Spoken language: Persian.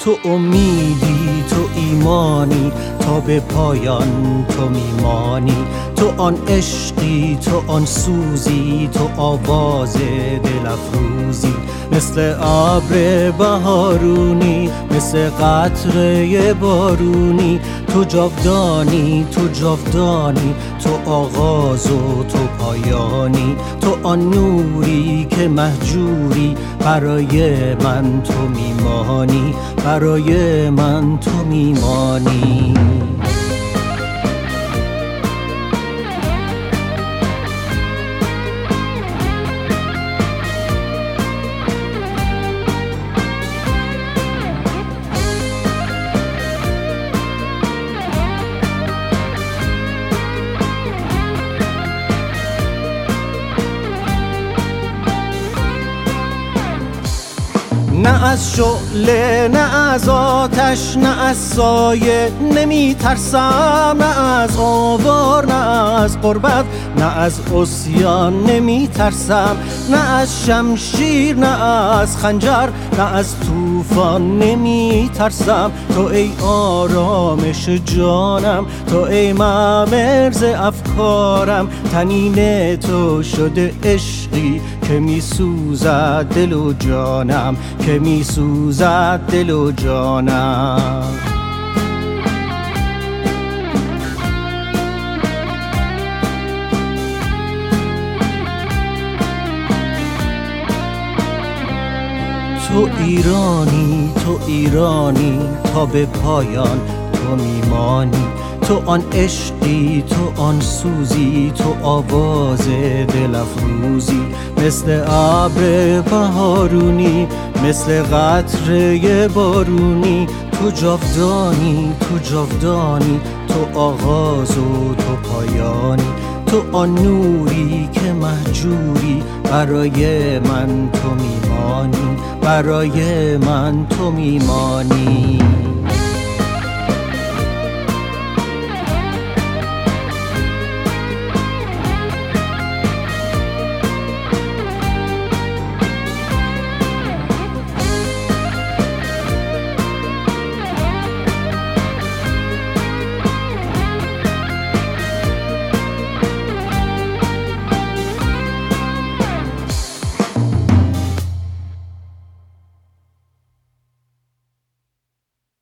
تو امیدی، تو ایمانی، تا به پایان تو میمانی. تو آن عشقی، تو آن سوزی، تو آواز دل افروزی. مثل ابر بهارونی، مثل قطره بارونی. تو جاودانی، تو جاودانی، تو آغاز و تو پایانی. تو آن نوری که مهجوری، برای من تو میمانی، برای من تو میمانی. نه از شعله، نه از آتش، نه از سایه نمی ترسم. نه از آوار، نه از غربت، نه از عصیان نمی ترسم. نه از شمشیر، نه از خنجر، نه از طوفان نمی ترسم. تو ای آرامش جانم، تو ای مرز افکارم. طنین تو شده عشقی که می سوزد دل و جانم، که می سوزد دل و جانم. تو ایرانی، تو ایرانی، تا به پایان تو میمانی. تو آن عشقی، تو آن سوزی، تو آواز دل افروزی. مثل ابر بهارونی، مثل قطره بارونی. تو جاودانی، تو جاودانی، تو آغاز و تو پایانی. تو آن نوری که مهجوری، برای من تو میمانی، برای من تو میمانی.